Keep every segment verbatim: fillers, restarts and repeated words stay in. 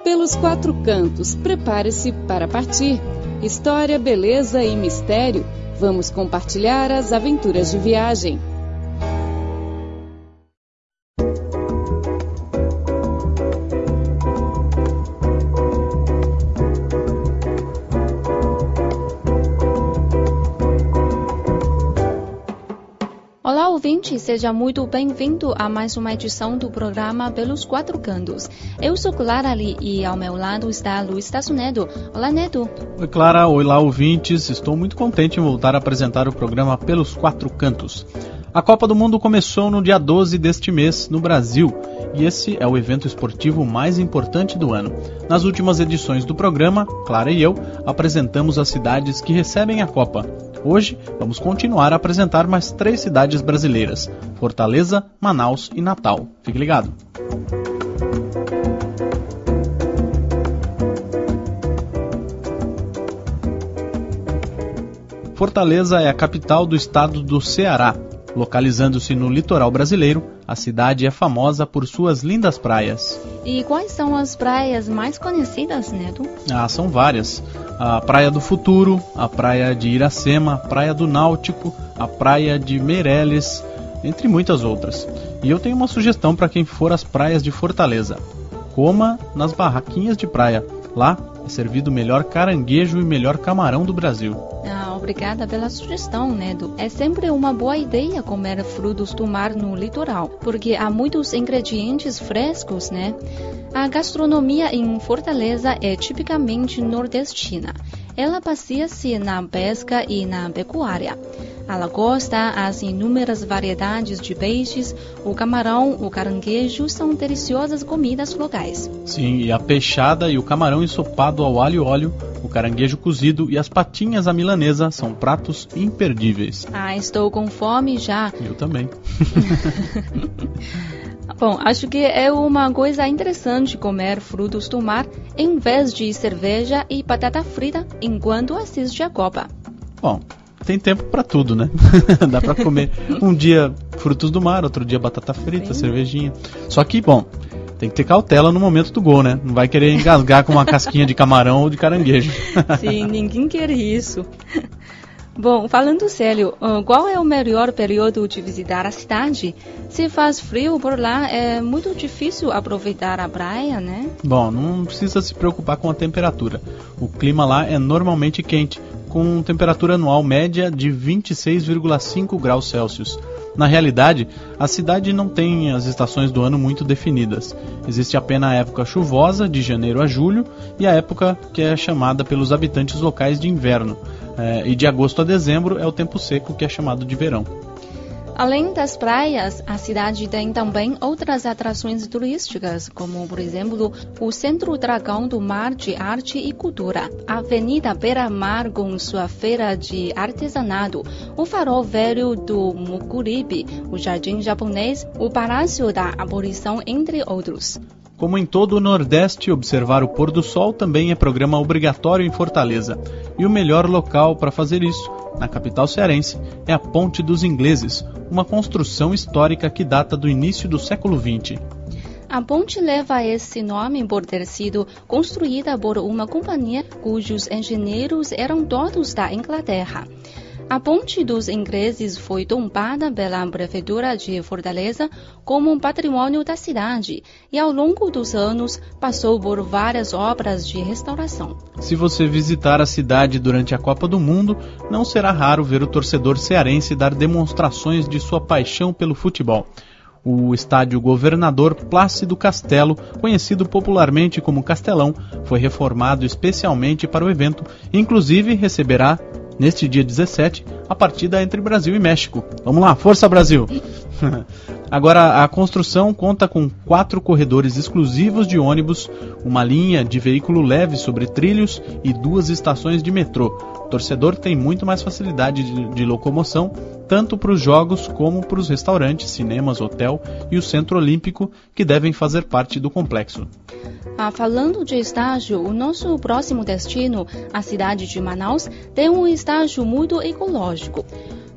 Pelos quatro cantos, prepare-se para partir. História, beleza e mistério. Vamos compartilhar as aventuras de viagem. Olá, ouvinte, seja muito bem-vindo a mais uma edição do programa Pelos Quatro Cantos. Eu sou Clara Lee e ao meu lado está Luiz Tasso Neto. Olá, Neto. Oi, Clara. Olá, ouvintes. Estou muito contente em voltar a apresentar o programa Pelos Quatro Cantos. A Copa do Mundo começou no dia doze deste mês, no Brasil, e esse é o evento esportivo mais importante do ano. Nas últimas edições do programa, Clara e eu apresentamos as cidades que recebem a Copa. Hoje, vamos continuar a apresentar mais três cidades brasileiras: Fortaleza, Manaus e Natal. Fique ligado! Fortaleza é a capital do estado do Ceará. Localizando-se no litoral brasileiro, a cidade é famosa por suas lindas praias. E quais são as praias mais conhecidas, Neto? Ah, são várias. A Praia do Futuro, a Praia de Iracema, a Praia do Náutico, a Praia de Meireles, entre muitas outras. E eu tenho uma sugestão para quem for às praias de Fortaleza. Coma nas barraquinhas de praia. Lá é servido o melhor caranguejo e o melhor camarão do Brasil. Ah, obrigada pela sugestão, Neto. É sempre uma boa ideia comer frutos do mar no litoral, porque há muitos ingredientes frescos, né? A gastronomia em Fortaleza é tipicamente nordestina. Ela baseia-se na pesca e na pecuária. A lagosta, as inúmeras variedades de peixes, o camarão, o caranguejo são deliciosas comidas locais. Sim, e a peixada e o camarão ensopado ao alho e óleo, o caranguejo cozido e as patinhas à milanesa são pratos imperdíveis. Ah, estou com fome já. Eu também. Bom, acho que é uma coisa interessante comer frutos do mar em vez de cerveja e batata frita enquanto assiste a Copa. Bom, tem tempo para tudo, né? Dá para comer um dia frutos do mar, outro dia batata frita, Sim. cervejinha. Só que, bom, tem que ter cautela no momento do gol, né? Não vai querer engasgar com uma casquinha de camarão ou de caranguejo. Sim, ninguém quer isso. Bom, falando sério, qual é o melhor período de visitar a cidade? Se faz frio por lá, é muito difícil aproveitar a praia, né? Bom, não precisa se preocupar com a temperatura. O clima lá é normalmente quente, com temperatura anual média de vinte e seis vírgula cinco graus Celsius. Na realidade, a cidade não tem as estações do ano muito definidas. Existe apenas a época chuvosa, de janeiro a julho, e a época que é chamada pelos habitantes locais de inverno. É, e de agosto a dezembro é o tempo seco, que é chamado de verão. Além das praias, a cidade tem também outras atrações turísticas, como, por exemplo, o Centro Dragão do Mar de Arte e Cultura, a Avenida Beira-Mar com sua feira de artesanato, o Farol Velho do Mucuripe, o Jardim Japonês, o Palácio da Abolição, entre outros. Como em todo o Nordeste, observar o pôr do sol também é programa obrigatório em Fortaleza. E o melhor local para fazer isso, na capital cearense, é a Ponte dos Ingleses, uma construção histórica que data do início do século vinte. A ponte leva esse nome por ter sido construída por uma companhia cujos engenheiros eram todos da Inglaterra. A Ponte dos Ingleses foi tombada pela Prefeitura de Fortaleza como um patrimônio da cidade e, ao longo dos anos, passou por várias obras de restauração. Se você visitar a cidade durante a Copa do Mundo, não será raro ver o torcedor cearense dar demonstrações de sua paixão pelo futebol. O estádio Governador Plácido Castelo, conhecido popularmente como Castelão, foi reformado especialmente para o evento e, inclusive, receberá, neste dia dezessete, a partida entre Brasil e México. Vamos lá, força Brasil! Agora, a construção conta com quatro corredores exclusivos de ônibus, uma linha de veículo leve sobre trilhos e duas estações de metrô. O torcedor tem muito mais facilidade de, de locomoção, tanto para os jogos como para os restaurantes, cinemas, hotel e o Centro Olímpico, que devem fazer parte do complexo. Ah, falando de estágio, o nosso próximo destino, a cidade de Manaus, tem um estágio muito ecológico.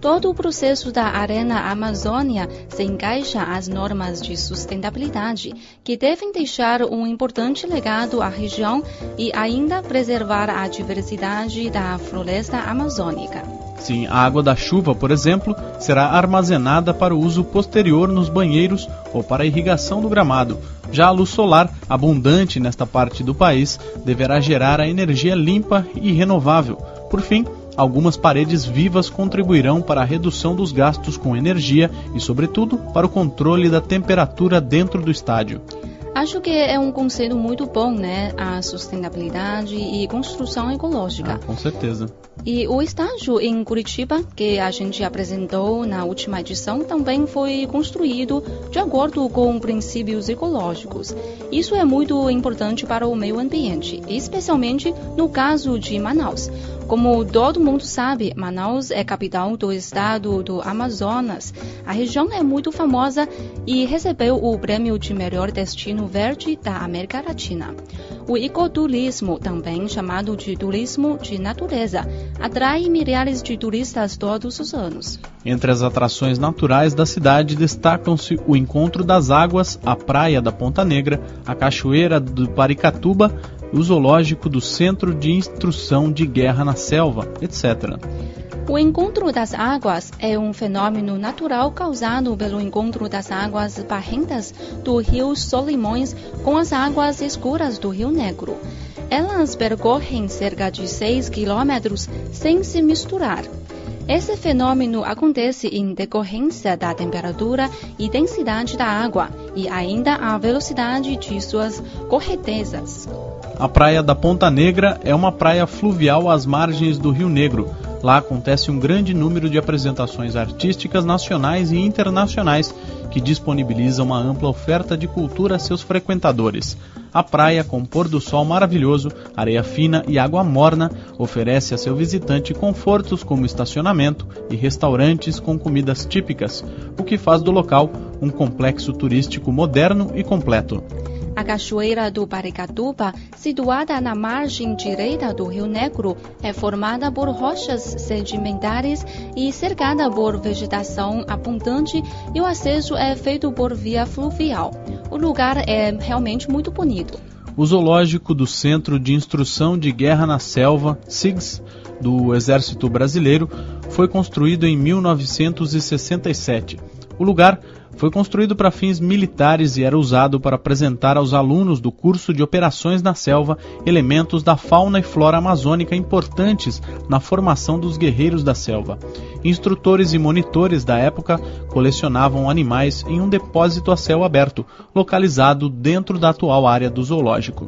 Todo o processo da Arena Amazônia se encaixa às normas de sustentabilidade, que devem deixar um importante legado à região e ainda preservar a diversidade da floresta amazônica. Sim, a água da chuva, por exemplo, será armazenada para o uso posterior nos banheiros ou para a irrigação do gramado. Já a luz solar, abundante nesta parte do país, deverá gerar a energia limpa e renovável. Por fim, algumas paredes vivas contribuirão para a redução dos gastos com energia e, sobretudo, para o controle da temperatura dentro do estádio. Acho que é um conceito muito bom, né? A sustentabilidade e construção ecológica. Ah, com certeza. E o estádio em Curitiba, que a gente apresentou na última edição, também foi construído de acordo com princípios ecológicos. Isso é muito importante para o meio ambiente, especialmente no caso de Manaus. Como todo mundo sabe, Manaus é capital do estado do Amazonas. A região é muito famosa e recebeu o prêmio de melhor destino verde da América Latina. O ecoturismo, também chamado de turismo de natureza, atrai milhares de turistas todos os anos. Entre as atrações naturais da cidade destacam-se o Encontro das Águas, a Praia da Ponta Negra, a Cachoeira do Paricatuba, o Zoológico do Centro de Instrução de Guerra na Selva, etcétera. O encontro das águas é um fenômeno natural causado pelo encontro das águas barrentas do rio Solimões com as águas escuras do Rio Negro. Elas percorrem cerca de seis quilômetros sem se misturar. Esse fenômeno acontece em decorrência da temperatura e densidade da água e ainda a velocidade de suas correntezas. A Praia da Ponta Negra é uma praia fluvial às margens do Rio Negro. Lá acontece um grande número de apresentações artísticas nacionais e internacionais que disponibilizam uma ampla oferta de cultura a seus frequentadores. A praia, com pôr do sol maravilhoso, areia fina e água morna, oferece a seu visitante confortos como estacionamento e restaurantes com comidas típicas, o que faz do local um complexo turístico moderno e completo. A Cachoeira do Paricatuba, situada na margem direita do Rio Negro, é formada por rochas sedimentares e cercada por vegetação abundante e o acesso é feito por via fluvial. O lugar é realmente muito bonito. O Zoológico do Centro de Instrução de Guerra na Selva, SIGS, do Exército Brasileiro, foi construído em mil novecentos e sessenta e sete. O lugar foi construído para fins militares e era usado para apresentar aos alunos do curso de Operações na Selva elementos da fauna e flora amazônica importantes na formação dos guerreiros da selva. Instrutores e monitores da época colecionavam animais em um depósito a céu aberto, localizado dentro da atual área do zoológico.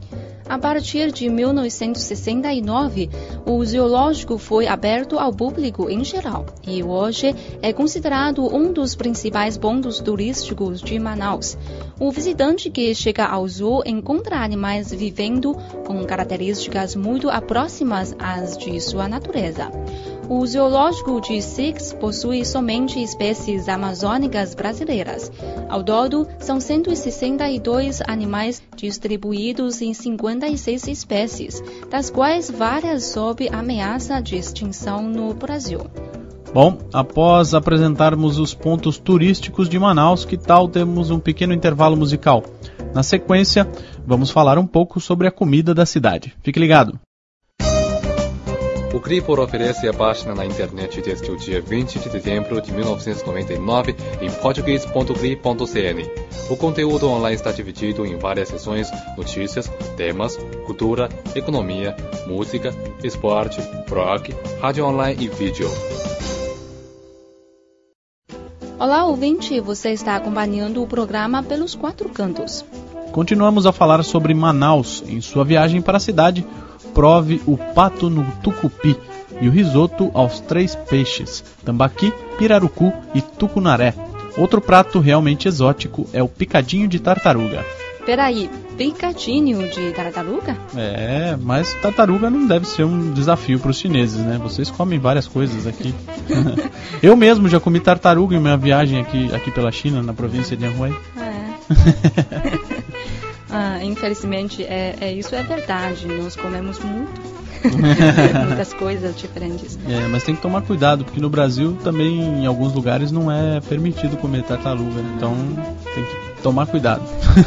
A partir de mil novecentos e sessenta e nove, o zoológico foi aberto ao público em geral e hoje é considerado um dos principais pontos turísticos de Manaus. O visitante que chega ao zoo encontra animais vivendo com características muito próximas às de sua natureza. O zoológico de SIGS possui somente espécies amazônicas brasileiras. Ao todo, são cento e sessenta e dois animais distribuídos em cinquenta e seis espécies, das quais várias sob ameaça de extinção no Brasil. Bom, após apresentarmos os pontos turísticos de Manaus, que tal termos um pequeno intervalo musical? Na sequência, vamos falar um pouco sobre a comida da cidade. Fique ligado! O Cripor oferece a página na internet desde o dia vinte de dezembro de mil novecentos e noventa e nove em português ponto cri ponto cn. O conteúdo online está dividido em várias seções: notícias, temas, cultura, economia, música, esporte, rock, rádio online e vídeo. Olá, ouvinte, você está acompanhando o programa Pelos Quatro Cantos. Continuamos a falar sobre Manaus. Em sua viagem para a cidade, prove o pato no tucupi e o risoto aos três peixes, tambaqui, pirarucu e tucunaré. Outro prato realmente exótico é o picadinho de tartaruga. Peraí, picadinho de tartaruga? É, mas tartaruga não deve ser um desafio para os chineses, né? Vocês comem várias coisas aqui. Eu mesmo já comi tartaruga em minha viagem aqui, aqui pela China, na província de Anhui. É. Ah, infelizmente, é, é, isso é verdade. Nós comemos muito. Muitas coisas diferentes. É, mas tem que tomar cuidado, porque no Brasil também, em alguns lugares, não é permitido comer tartaruga. Então, tem que tomar cuidado.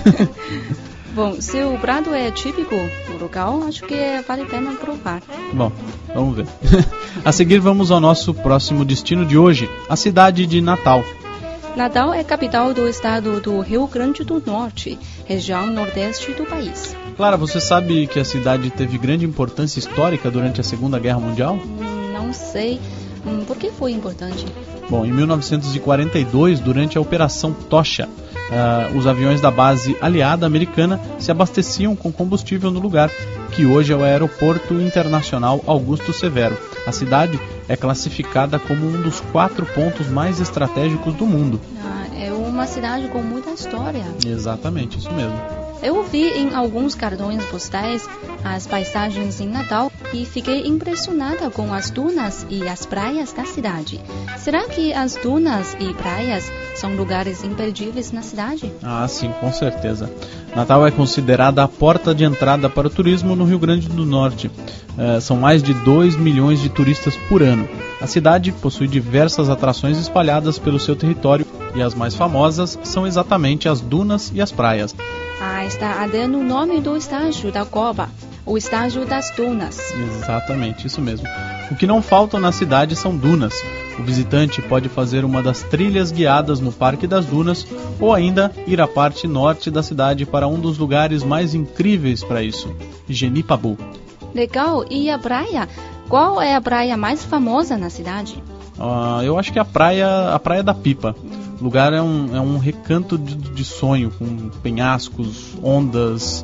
Bom, se o prato é típico do local, acho que vale a pena provar. Bom, vamos ver. A seguir, vamos ao nosso próximo destino de hoje, a cidade de Natal. Natal é capital do estado do Rio Grande do Norte, região nordeste do país. Clara, você sabe que a cidade teve grande importância histórica durante a Segunda Guerra Mundial? Hum, não sei. Hum, por que foi importante? Bom, em mil novecentos e quarenta e dois, durante a Operação Tocha, uh, os aviões da base aliada americana se abasteciam com combustível no lugar, que hoje é o Aeroporto Internacional Augusto Severo. A cidade é classificada como um dos quatro pontos mais estratégicos do mundo. Ah, é uma cidade com muita história. Exatamente, isso mesmo. Eu vi em alguns cartões postais as paisagens em Natal e fiquei impressionada com as dunas e as praias da cidade. Será que as dunas e praias são lugares imperdíveis na cidade? Ah, sim, com certeza. Natal é considerada a porta de entrada para o turismo no Rio Grande do Norte. Uh, são mais de dois milhões de turistas por ano. A cidade possui diversas atrações espalhadas pelo seu território e as mais famosas são exatamente as dunas e as praias. Ah, está até no nome do estágio da Copa, o estágio das dunas. Exatamente, isso mesmo. O que não faltam na cidade são dunas. O visitante pode fazer uma das trilhas guiadas no Parque das Dunas ou ainda ir à parte norte da cidade para um dos lugares mais incríveis para isso, Genipabu. Legal, e a praia? Qual é a praia mais famosa na cidade? Uh, eu acho que a praia, a praia da Pipa. O lugar é um, é um recanto de, de sonho, com penhascos, ondas,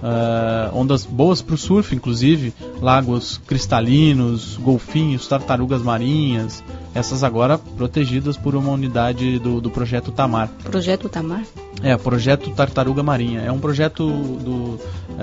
uh, ondas boas para o surf, inclusive, lagos cristalinos, golfinhos, tartarugas marinhas, essas agora protegidas por uma unidade do, do Projeto Tamar. Projeto Tamar? É, Projeto Tartaruga Marinha. É um projeto do...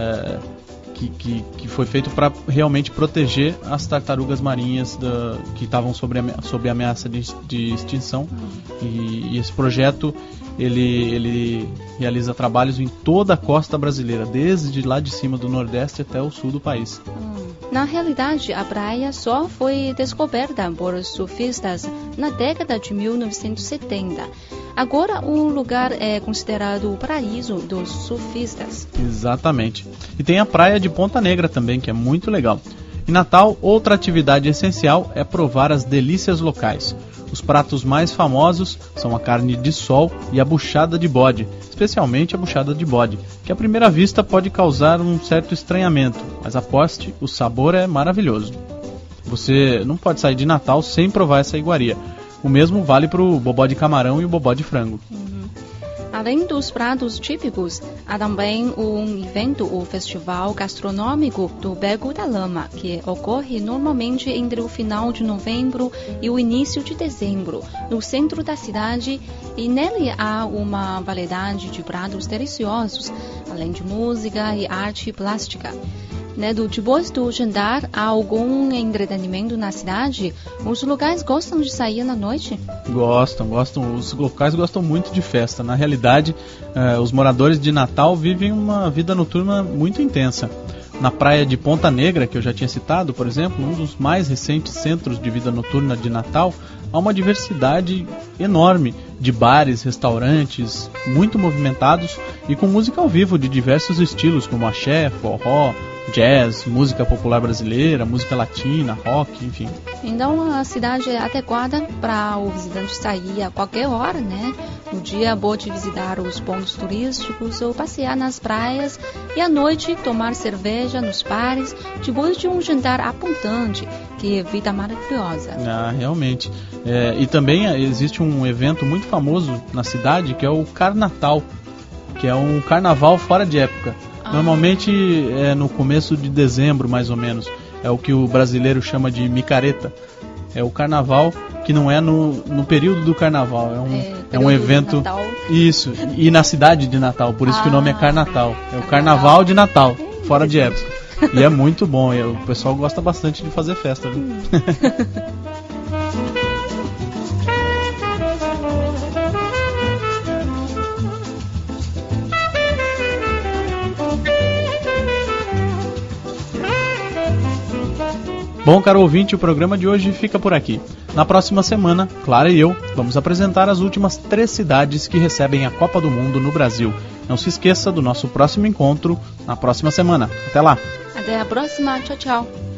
Uh, Que, que, que foi feito para realmente proteger as tartarugas marinhas da, que estavam sob sob ameaça de, de extinção. E, e esse projeto ele, ele realiza trabalhos em toda a costa brasileira, desde lá de cima do Nordeste até o sul do país. Na realidade, a praia só foi descoberta por surfistas na década de mil novecentos e setenta. Agora o lugar é considerado o paraíso dos surfistas. Exatamente. E tem a praia de Ponta Negra também, que é muito legal. Em Natal, outra atividade essencial é provar as delícias locais. Os pratos mais famosos são a carne de sol e a buchada de bode, especialmente a buchada de bode, que à primeira vista pode causar um certo estranhamento, mas aposte, o sabor é maravilhoso. Você não pode sair de Natal sem provar essa iguaria. O mesmo vale para o bobó de camarão e o bobó de frango. Uhum. Além dos pratos típicos, há também um evento, o Festival Gastronômico do Bego da Lama, que ocorre normalmente entre o final de novembro e o início de dezembro, no centro da cidade, e nele há uma variedade de pratos deliciosos, além de música e arte plástica. Nedo, depois do jantar, há algum entretenimento na cidade? Os locais gostam de sair na noite? Gostam, gostam. Os locais gostam muito de festa. Na realidade, eh, os moradores de Natal vivem uma vida noturna muito intensa. Na praia de Ponta Negra, que eu já tinha citado, por exemplo, um dos mais recentes centros de vida noturna de Natal, há uma diversidade enorme de bares, restaurantes, muito movimentados e com música ao vivo de diversos estilos, como axé, forró, jazz, música popular brasileira, música latina, rock, enfim. Então a cidade é adequada para o visitante sair a qualquer hora, né? No dia pode visitar os pontos turísticos ou passear nas praias e à noite tomar cerveja nos bares depois de um jantar apontante. Que vida maravilhosa. Ah, realmente. É, e também existe um evento muito famoso na cidade que é o Carnatal, que é um carnaval fora de época. Ah. Normalmente é no começo de dezembro, mais ou menos. É o que o brasileiro chama de micareta. É o carnaval que não é no, no período do carnaval. É um, é, é um evento... Natal. Isso. E na cidade de Natal, por isso ah, que o nome é Carnatal. É o carnaval de Natal, fora de época. E é muito bom, e o pessoal gosta bastante de fazer festa, viu? Hum. Bom, caro ouvinte, o programa de hoje fica por aqui. Na próxima semana, Clara e eu vamos apresentar as últimas três cidades que recebem a Copa do Mundo no Brasil. Não se esqueça do nosso próximo encontro na próxima semana. Até lá! Até a próxima. Tchau, tchau.